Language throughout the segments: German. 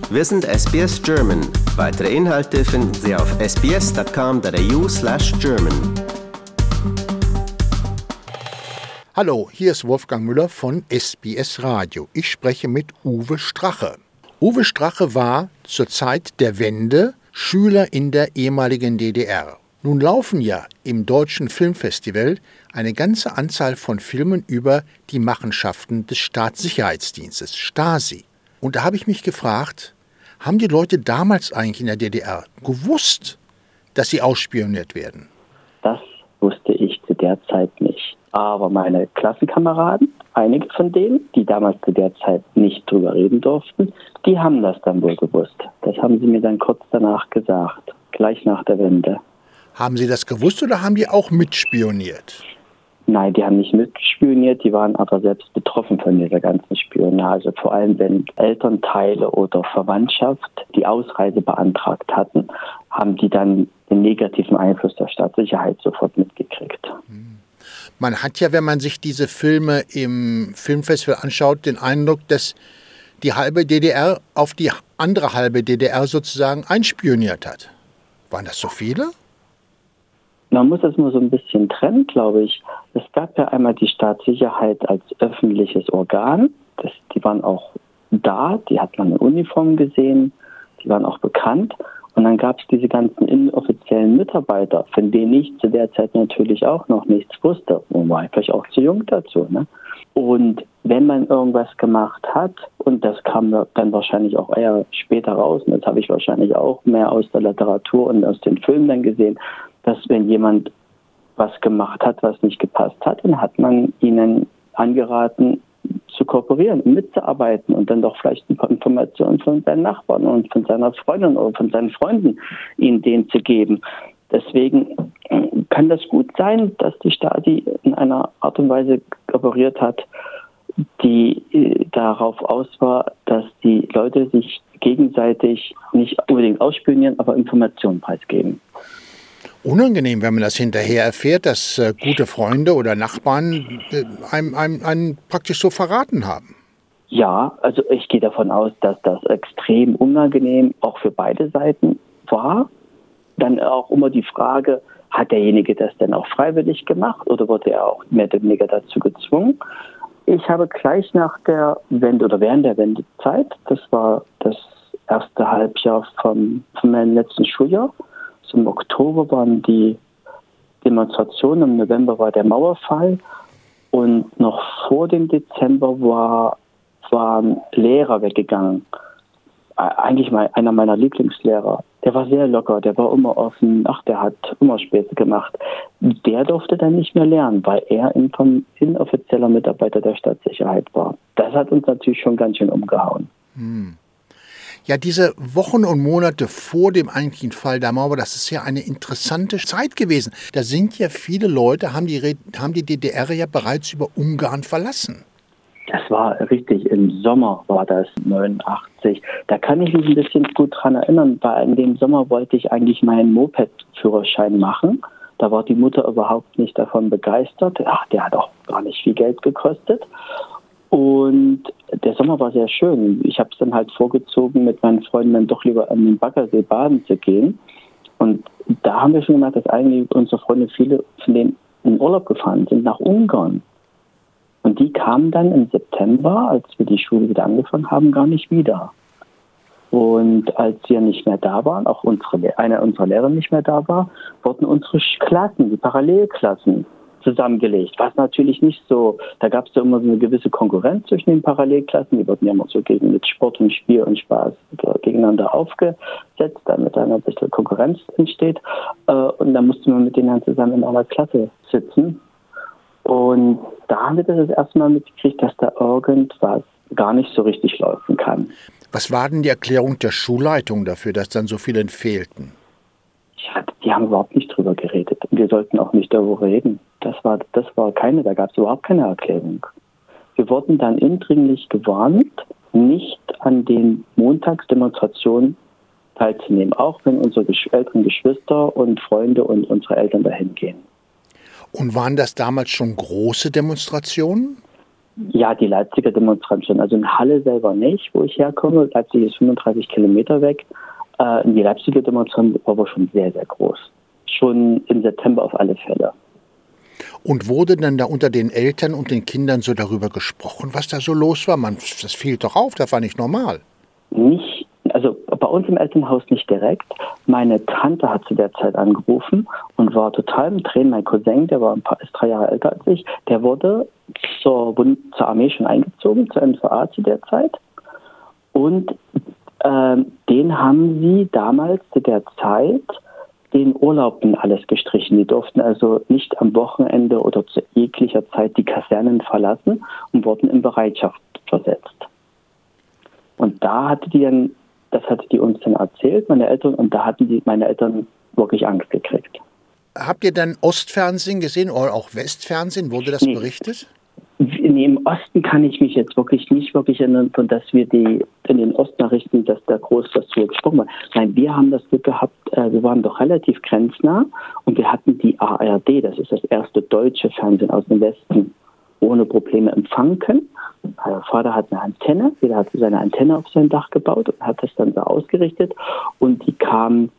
Wir sind SBS German. Weitere Inhalte finden Sie auf sbs.com.au/German. Hallo, hier ist Wolfgang Müller von SBS Radio. Ich spreche mit Uwe Strache. Uwe Strache war zur Zeit der Wende Schüler in der ehemaligen DDR. Nun laufen ja im Deutschen Filmfestival eine ganze Anzahl von Filmen über die Machenschaften des Staatssicherheitsdienstes, Stasi. Und da habe ich mich gefragt, haben die Leute damals eigentlich in der DDR gewusst, dass sie ausspioniert werden? Das wusste ich zu der Zeit nicht. Aber meine Klassenkameraden, einige von denen, die damals zu der Zeit nicht drüber reden durften, die haben das dann wohl gewusst. Das haben sie mir dann kurz danach gesagt, gleich nach der Wende. Haben Sie das gewusst oder haben die auch mitspioniert? Nein, die haben nicht mitspioniert, die waren aber selbst betroffen von dieser ganzen Spionage. Vor allem, wenn Elternteile oder Verwandtschaft die Ausreise beantragt hatten, haben die dann den negativen Einfluss der Staatssicherheit sofort mitgekriegt. Man hat ja, wenn man sich diese Filme im Filmfestival anschaut, den Eindruck, dass die halbe DDR auf die andere halbe DDR sozusagen einspioniert hat. Waren das so viele? Man muss das nur so ein bisschen trennen, glaube ich. Es gab ja einmal die Staatssicherheit als öffentliches Organ. Die waren auch da, die hat man in Uniform gesehen, die waren auch bekannt. Und dann gab es diese ganzen inoffiziellen Mitarbeiter, von denen ich zu der Zeit natürlich auch noch nichts wusste. Und war vielleicht auch zu jung dazu. Ne? Und wenn man irgendwas gemacht hat, und das kam dann wahrscheinlich auch eher später raus, und das habe ich wahrscheinlich auch mehr aus der Literatur und aus den Filmen dann gesehen, dass wenn jemand was gemacht hat, was nicht gepasst hat, dann hat man ihnen angeraten, zu kooperieren, mitzuarbeiten und dann doch vielleicht ein paar Informationen von seinen Nachbarn und von seiner Freundin oder von seinen Freunden ihnen denen zu geben. Deswegen kann das gut sein, dass die Stasi in einer Art und Weise kooperiert hat, die darauf aus war, dass die Leute sich gegenseitig nicht unbedingt ausspionieren, aber Informationen preisgeben. Unangenehm, wenn man das hinterher erfährt, dass gute Freunde oder Nachbarn einem praktisch so verraten haben. Ja, also ich gehe davon aus, dass das extrem unangenehm auch für beide Seiten war. Dann auch immer die Frage, hat derjenige das denn auch freiwillig gemacht oder wurde er auch mehr oder weniger dazu gezwungen? Ich habe gleich nach der Wende oder während der Wendezeit, das war das erste Halbjahr von meinem letzten Schuljahr, im Oktober waren die Demonstrationen, im November war der Mauerfall und noch vor dem Dezember waren Lehrer weggegangen. Eigentlich mal einer meiner Lieblingslehrer. Der war sehr locker, der war immer offen, der hat immer Späße gemacht. Der durfte dann nicht mehr lernen, weil er inoffizieller Mitarbeiter der Stadtsicherheit war. Das hat uns natürlich schon ganz schön umgehauen. Ja, diese Wochen und Monate vor dem eigentlichen Fall der Mauer, das ist ja eine interessante Zeit gewesen. Da sind ja viele Leute, haben die DDR ja bereits über Ungarn verlassen. Das war richtig, im Sommer war das 89. Da kann ich mich ein bisschen gut dran erinnern, weil in dem Sommer wollte ich eigentlich meinen Moped-Führerschein machen. Da war die Mutter überhaupt nicht davon begeistert. Der hat auch gar nicht viel Geld gekostet. Und der Sommer war sehr schön. Ich habe es dann halt vorgezogen, mit meinen Freunden dann doch lieber an den Baggersee baden zu gehen. Und da haben wir schon gemerkt, dass eigentlich unsere Freunde, viele von denen in Urlaub gefahren sind, nach Ungarn. Und die kamen dann im September, als wir die Schule wieder angefangen haben, gar nicht wieder. Und als wir nicht mehr da waren, auch einer unserer Lehrer nicht mehr da war, wurden unsere Klassen, die Parallelklassen, zusammengelegt. Was natürlich nicht so, da gab es ja immer so eine gewisse Konkurrenz zwischen den Parallelklassen, die wurden ja immer so mit Sport und Spiel und Spaß gegeneinander aufgesetzt, damit dann ein bisschen Konkurrenz entsteht. Und dann musste man mit denen dann zusammen in einer Klasse sitzen. Und da haben wir das erste Mal mitgekriegt, dass da irgendwas gar nicht so richtig laufen kann. Was war denn die Erklärung der Schulleitung dafür, dass dann so viele fehlten? Die haben überhaupt nicht drüber geredet. Und wir sollten auch nicht darüber reden. Da gab es überhaupt keine Erklärung. Wir wurden dann eindringlich gewarnt, nicht an den Montagsdemonstrationen teilzunehmen, auch wenn unsere älteren Geschwister und Freunde und unsere Eltern dahin gehen. Und waren das damals schon große Demonstrationen? Ja, die Leipziger Demonstration. Also in Halle selber nicht, wo ich herkomme. Leipzig ist 35 Kilometer weg. Die Leipziger Demonstration war aber schon sehr, sehr groß. Schon im September auf alle Fälle. Und wurde dann da unter den Eltern und den Kindern so darüber gesprochen, was da so los war? Das fiel doch auf, das war nicht normal. Nicht, also bei uns im Elternhaus nicht direkt. Meine Tante hat zu der Zeit angerufen und war total im Tränen. Mein Cousin, der ist 3 Jahre älter als ich, der wurde zur Armee schon eingezogen, zur NVA zu der Zeit. Und den haben sie damals zu der Zeit den Urlauben alles gestrichen. Die durften also nicht am Wochenende oder zu jeglicher Zeit die Kasernen verlassen und wurden in Bereitschaft versetzt. Und das hatte die uns dann erzählt, meine Eltern, und da hatten meine Eltern wirklich Angst gekriegt. Habt ihr dann Ostfernsehen gesehen oder auch Westfernsehen? Wurde das berichtet? Nee, im Osten kann ich mich jetzt nicht wirklich erinnern, dass wir in den Ostnachrichten, dass da groß was zu gesprochen war. Nein, wir haben das Glück gehabt, wir waren doch relativ grenznah und wir hatten die ARD, das ist das erste deutsche Fernsehen aus dem Westen, ohne Probleme empfangen können. Mein Vater hat eine Antenne, jeder hat seine Antenne auf sein Dach gebaut und hat das dann so ausgerichtet und die kam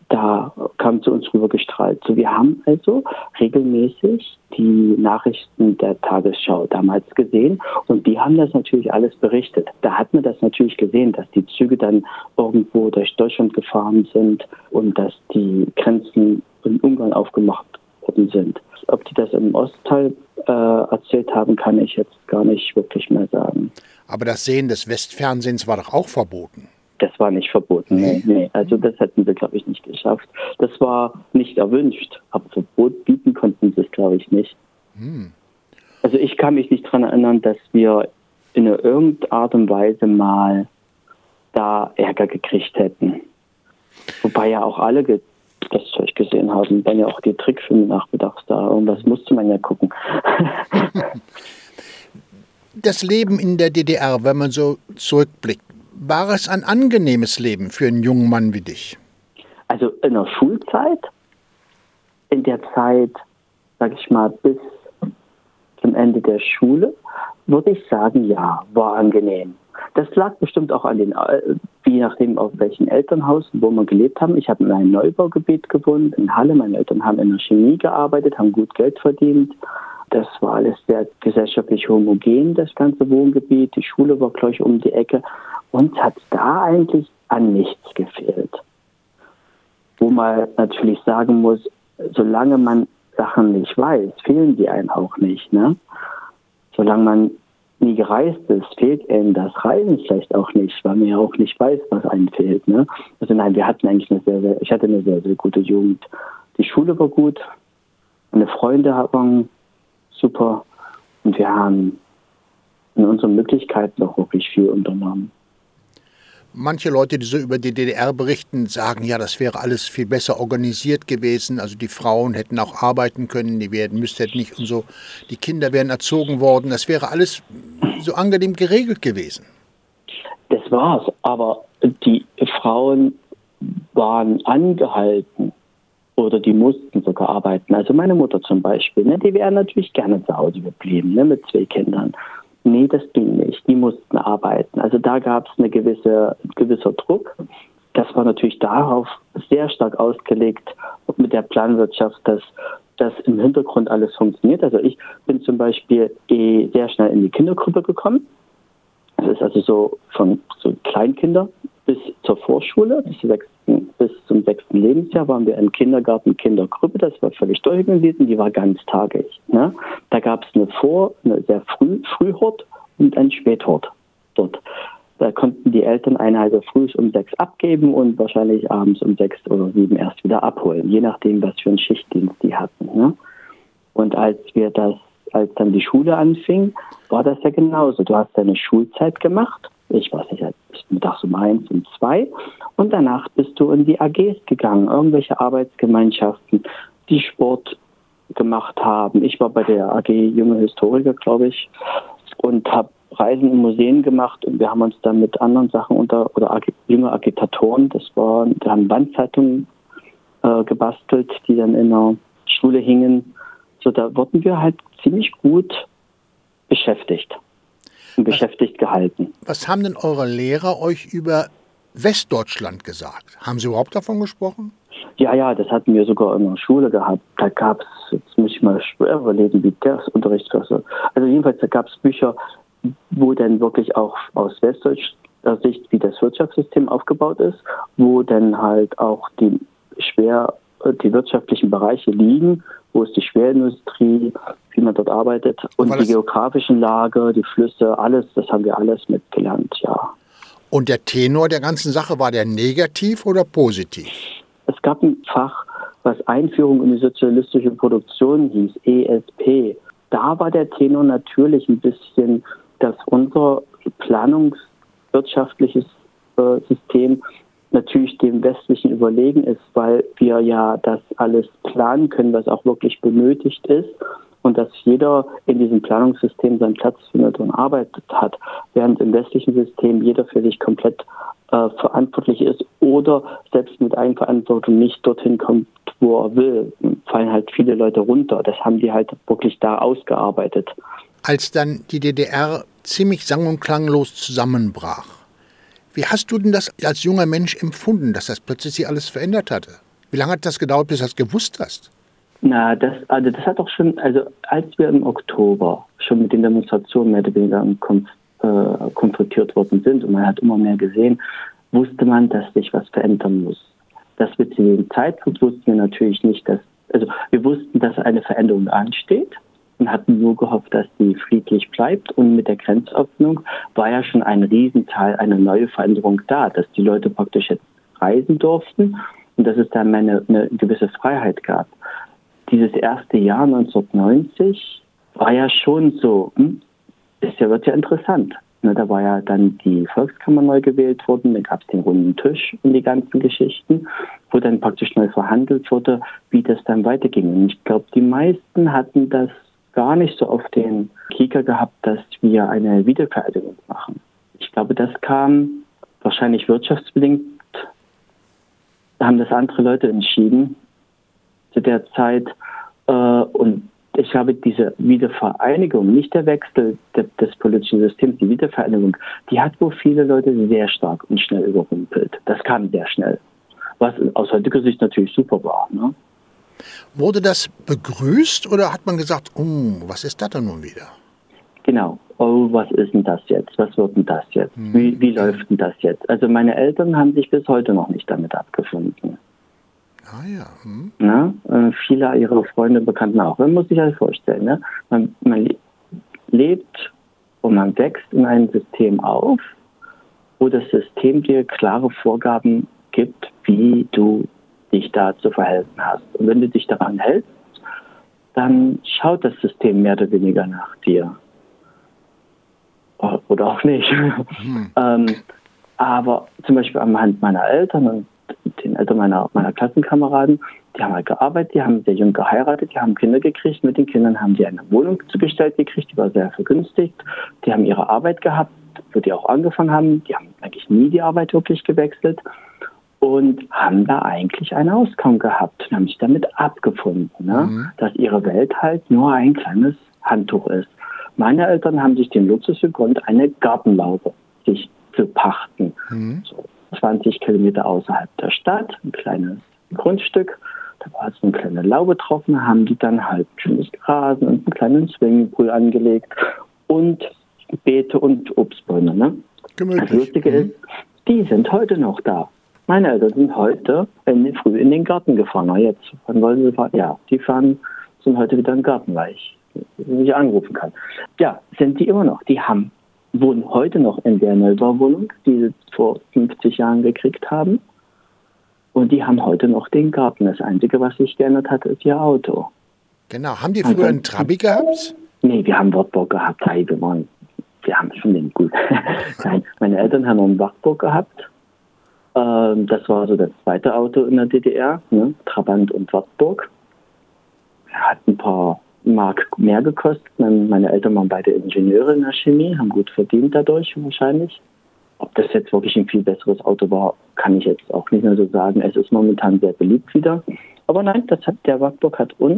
zu uns rüber gestrahlt. So, wir haben also regelmäßig die Nachrichten der Tagesschau damals gesehen und die haben das natürlich alles berichtet. Da hat man das natürlich gesehen, dass die Züge dann irgendwo durch Deutschland gefahren sind und dass die Grenzen in Ungarn aufgemacht worden sind. Ob die das im Ostteil erzählt haben, kann ich jetzt gar nicht wirklich mehr sagen. Aber das Sehen des Westfernsehens war doch auch verboten. Das war nicht verboten, nee. Also das hätten wir, glaube ich, nicht geschafft. Das war nicht erwünscht, aber Verbot bieten konnten sie es, glaube ich, nicht. Also ich kann mich nicht daran erinnern, dass wir in irgendeiner Art und Weise mal da Ärger gekriegt hätten. Wobei ja auch alle das Zeug gesehen haben, dann ja auch die Trickfilme nachmittags da. Irgendwas musste man ja gucken. Das Leben in der DDR, wenn man so zurückblickt, war es ein angenehmes Leben für einen jungen Mann wie dich? Also in der Schulzeit, in der Zeit, sag ich mal, bis zum Ende der Schule, würde ich sagen, ja, war angenehm. Das lag bestimmt auch an je nachdem auf welchem Elternhaus, wo wir gelebt haben. Ich habe in einem Neubaugebiet gewohnt, in Halle. Meine Eltern haben in der Chemie gearbeitet, haben gut Geld verdient. Das war alles sehr gesellschaftlich homogen, das ganze Wohngebiet. Die Schule war gleich um die Ecke. Uns hat da eigentlich an nichts gefehlt. Wo man natürlich sagen muss, solange man Sachen nicht weiß, fehlen die einem auch nicht. Ne? Solange man nie gereist ist, fehlt einem das Reisen vielleicht auch nicht, weil man ja auch nicht weiß, was einem fehlt. Ne? Also nein, ich hatte eine sehr, sehr gute Jugend. Die Schule war gut, meine Freunde waren super und wir haben in unseren Möglichkeiten auch wirklich viel unternommen. Manche Leute, die so über die DDR berichten, sagen, ja, das wäre alles viel besser organisiert gewesen. Also die Frauen hätten auch arbeiten können, hätten nicht und so. Die Kinder wären erzogen worden. Das wäre alles so angenehm geregelt gewesen. Das war's. Aber die Frauen waren angehalten oder die mussten sogar arbeiten. Also meine Mutter zum Beispiel, ne, die wäre natürlich gerne zu Hause geblieben, ne, mit 2 Kindern. Nee, das ging nicht. Die mussten arbeiten. Also da gab es gewisser Druck. Das war natürlich darauf sehr stark ausgelegt mit der Planwirtschaft, dass das im Hintergrund alles funktioniert. Also ich bin zum Beispiel sehr schnell in die Kindergruppe gekommen. Das ist also so von so Kleinkinder bis zur Vorschule, bis zum 6. Lebensjahr waren wir im Kindergarten, Kindergruppe, das war völlig durchgewiesen, die war ganztagig. Ne? Da gab es eine sehr Frühhort und ein Späthort dort. Da konnten die Eltern also früh um 6 abgeben und wahrscheinlich abends um 6 oder 7 erst wieder abholen, je nachdem, was für einen Schichtdienst die hatten. Ne? Und als dann die Schule anfing, war das ja genauso. Du hast deine Schulzeit gemacht, ich weiß nicht, bis mittags um 1 und 2 und danach bist du in die AGs gegangen, irgendwelche Arbeitsgemeinschaften, die Sport gemacht haben. Ich war bei der AG Junge Historiker, glaube ich, und habe Reisen in Museen gemacht und wir haben uns dann mit anderen Sachen junge Agitatoren, wir haben Bandzeitungen gebastelt, die dann in der Schule hingen. So, da wurden wir halt ziemlich gut beschäftigt. beschäftigt gehalten. Was haben denn eure Lehrer euch über Westdeutschland gesagt? Haben sie überhaupt davon gesprochen? Ja, das hatten wir sogar in der Schule gehabt. Da gab es, jetzt muss ich mal schwer überlegen, wie das Unterricht war. Also jedenfalls, da gab es Bücher, wo dann wirklich auch aus westdeutscher Sicht, wie das Wirtschaftssystem aufgebaut ist, wo dann halt auch die wirtschaftlichen Bereiche liegen, wo ist die Schwerindustrie, wie man dort arbeitet und die geografischen Lage, die Flüsse, alles, das haben wir alles mitgelernt, ja. Und der Tenor der ganzen Sache, war der negativ oder positiv? Es gab ein Fach, was Einführung in die sozialistische Produktion hieß, ESP. Da war der Tenor natürlich ein bisschen, dass unser planungswirtschaftliches System natürlich dem westlichen überlegen ist, weil wir ja das alles planen können, was auch wirklich benötigt ist und dass jeder in diesem Planungssystem seinen Platz findet und arbeitet hat, während im westlichen System jeder für sich komplett verantwortlich ist oder selbst mit Eigenverantwortung nicht dorthin kommt, wo er will. Fallen halt viele Leute runter. Das haben die halt wirklich da ausgearbeitet. Als dann die DDR ziemlich sang- und klanglos zusammenbrach, wie hast du denn das als junger Mensch empfunden, dass das plötzlich sich alles verändert hatte? Wie lange hat das gedauert, bis du das gewusst hast? Na, das hat doch schon, also als wir im Oktober schon mit den Demonstrationen mehr oder weniger konfrontiert worden sind und man hat immer mehr gesehen, wusste man, dass sich was verändern muss. Das mit dem Zeitpunkt wussten wir natürlich nicht, wir wussten, dass eine Veränderung ansteht und hatten nur gehofft, dass die friedlich bleibt. Und mit der Grenzöffnung war ja schon ein Riesenteil, eine neue Veränderung da, dass die Leute praktisch jetzt reisen durften und dass es dann eine gewisse Freiheit gab. Dieses erste Jahr 1990 war ja schon so, wird ja interessant. Da war ja dann die Volkskammer neu gewählt worden, dann gab es den runden Tisch und die ganzen Geschichten, wo dann praktisch neu verhandelt wurde, wie das dann weiterging. Und ich glaube, die meisten hatten das gar nicht so auf den Kieker gehabt, dass wir eine Wiedervereinigung machen. Ich glaube, das kam wahrscheinlich wirtschaftsbedingt, da haben das andere Leute entschieden zu der Zeit. Und ich glaube, diese Wiedervereinigung, nicht der Wechsel des politischen Systems, die Wiedervereinigung, die hat wohl viele Leute sehr stark und schnell überrumpelt. Das kam sehr schnell. Was aus heutiger Sicht natürlich super war. Ne? Wurde das begrüßt oder hat man gesagt, was ist das denn nun wieder? Genau. Oh, was ist denn das jetzt? Was wird denn das jetzt? Wie läuft denn das jetzt? Also meine Eltern haben sich bis heute noch nicht damit abgefunden. Ah ja. Na, viele ihrer Freunde und Bekannten auch. Man muss sich halt vorstellen, ne? Man lebt und man wächst in einem System auf, wo das System dir klare Vorgaben gibt, wie du dich da zu verhalten hast. Und wenn du dich daran hältst, dann schaut das System mehr oder weniger nach dir. Oder auch nicht. Aber zum Beispiel anhand meiner Eltern und den Eltern meiner Klassenkameraden, die haben halt gearbeitet, die haben sehr jung geheiratet, die haben Kinder gekriegt. Mit den Kindern haben die eine Wohnung zugestellt gekriegt, die war sehr vergünstigt. Die haben ihre Arbeit gehabt, wo die auch angefangen haben. Die haben eigentlich nie die Arbeit wirklich gewechselt und haben da eigentlich ein Auskommen gehabt und haben sich damit abgefunden, ne? Dass ihre Welt halt nur ein kleines Handtuch ist. Meine Eltern haben sich den Luxus gegönnt, eine Gartenlaube sich zu pachten. So 20 Kilometer außerhalb der Stadt, ein kleines Grundstück. Da war so eine kleine Laube drauf und haben die dann halt schönes Rasen und einen kleinen Swimmingpool angelegt und Beete und Obstbäume. Ne? Das Lustige ist, die sind heute noch da. Meine Eltern sind heute früh in den Garten gefahren. Na jetzt, wann wollen sie fahren? Ja, die sind heute wieder im Garten, weil ich nicht anrufen kann. Ja, sind die immer noch. Die wohnen heute noch in der Neubauwohnung, die sie vor 50 Jahren gekriegt haben. Und die haben heute noch den Garten. Das Einzige, was sich geändert hat, ist ihr Auto. Genau. Haben die früher einen Trabi gehabt? Nee, wir haben Wartburg gehabt. Wir haben schon den gut. Nein, meine Eltern haben einen Wartburg gehabt. Das war so das zweite Auto in der DDR, ne? Trabant und Wartburg. Hat ein paar Mark mehr gekostet. Meine Eltern waren beide Ingenieure in der Chemie, haben gut verdient dadurch wahrscheinlich. Ob das jetzt wirklich ein viel besseres Auto war, kann ich jetzt auch nicht mehr so sagen. Es ist momentan sehr beliebt wieder. Aber nein, der Wartburg hat uns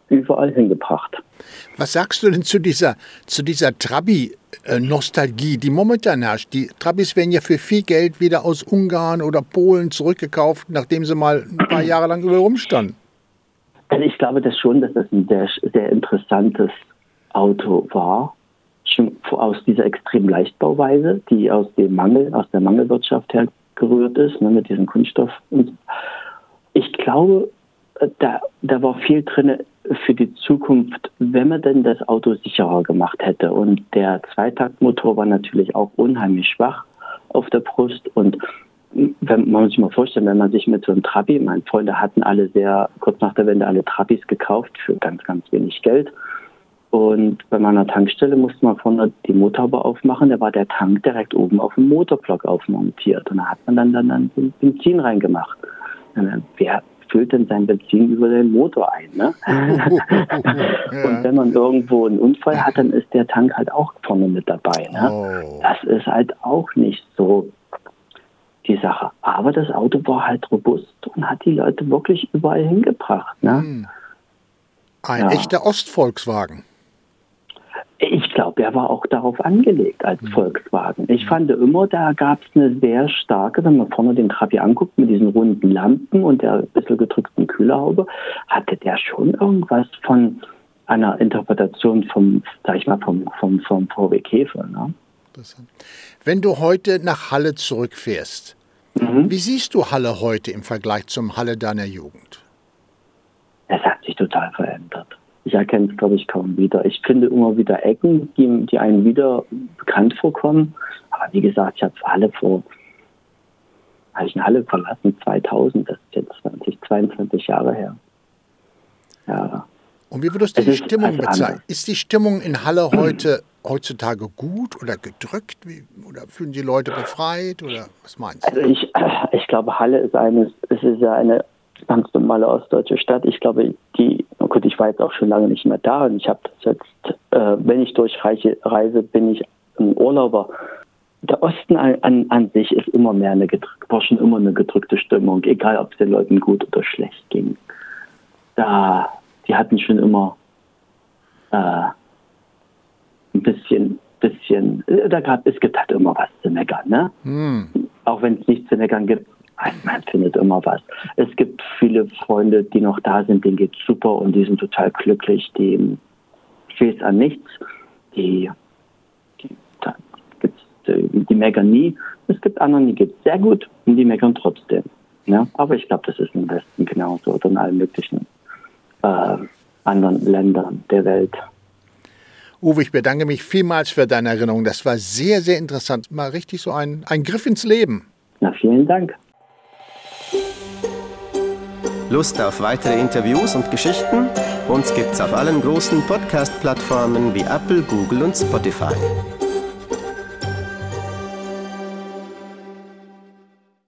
überall hingebracht. Was sagst du denn zu dieser Trabi-Nostalgie, die momentan herrscht? Die Trabis werden ja für viel Geld wieder aus Ungarn oder Polen zurückgekauft, nachdem sie mal ein paar Jahre lang überall rumstanden. Also ich glaube das schon, dass das ein sehr, sehr interessantes Auto war. Schon aus dieser extremen Leichtbauweise, die aus der Mangelwirtschaft hergerührt ist, ne, mit diesem Kunststoff. Und ich glaube, da war viel drin für die Zukunft, wenn man denn das Auto sicherer gemacht hätte. Und der Zweitaktmotor war natürlich auch unheimlich schwach auf der Brust. Und wenn man sich mal vorstellt, wenn man sich mit so einem Trabi, meine Freunde hatten alle kurz nach der Wende alle Trabis gekauft für ganz, ganz wenig Geld. Und bei meiner Tankstelle musste man vorne die Motorhaube aufmachen, da war der Tank direkt oben auf dem Motorblock aufmontiert. Und da hat man dann Benzin reingemacht. Wer füllt denn sein Benzin über den Motor ein, ne? Und wenn man irgendwo einen Unfall hat, dann ist der Tank halt auch vorne mit dabei, ne? Oh. Das ist halt auch nicht so die Sache. Aber das Auto war halt robust und hat die Leute wirklich überall hingebracht, ne? Ein echter Ostvolkswagen. Ich glaube, er war auch darauf angelegt als Volkswagen. Ich fand immer, da gab es eine sehr starke, wenn man vorne den Trabi anguckt, mit diesen runden Lampen und der ein bisschen gedrückten Kühlerhaube, hatte der schon irgendwas von einer Interpretation vom VW Käfer. Ne? Wenn du heute nach Halle zurückfährst, wie siehst du Halle heute im Vergleich zum Halle deiner Jugend? Es hat sich total verändert. Ich erkenne es, glaube ich, kaum wieder. Ich finde immer wieder Ecken, die einem wieder bekannt vorkommen. Aber wie gesagt, ich habe eine Halle verlassen, 2000, das ist jetzt 22 Jahre her. Ja. Und wie würdest du die Stimmung bezeichnen? Ist die Stimmung in Halle heutzutage gut oder gedrückt? Oder fühlen die Leute befreit? Oder was meinst du? Also ich glaube, Halle ist ja eine ganz normale ostdeutsche Stadt. Ich glaube, ich war jetzt auch schon lange nicht mehr da und ich habe das jetzt, wenn ich durchreise, bin ich ein Urlauber. Der Osten an sich ist immer mehr war schon immer eine gedrückte Stimmung, egal ob es den Leuten gut oder schlecht ging. Die hatten schon immer ein bisschen, es gibt halt immer was zu meckern, ne? Auch wenn es nichts zu meckern gibt, man findet immer was. Es gibt viele Freunde, die noch da sind, denen geht's super und die sind total glücklich, denen fehlt an nichts. Die meckern nie. Es gibt anderen, die geht's sehr gut und die meckern trotzdem. Ja? Aber ich glaube, das ist im Westen genauso oder in allen möglichen anderen Ländern der Welt. Uwe, ich bedanke mich vielmals für deine Erinnerung. Das war sehr, sehr interessant. Mal richtig so ein Griff ins Leben. Na, vielen Dank. Lust auf weitere Interviews und Geschichten? Uns gibt's auf allen großen Podcast-Plattformen wie Apple, Google und Spotify.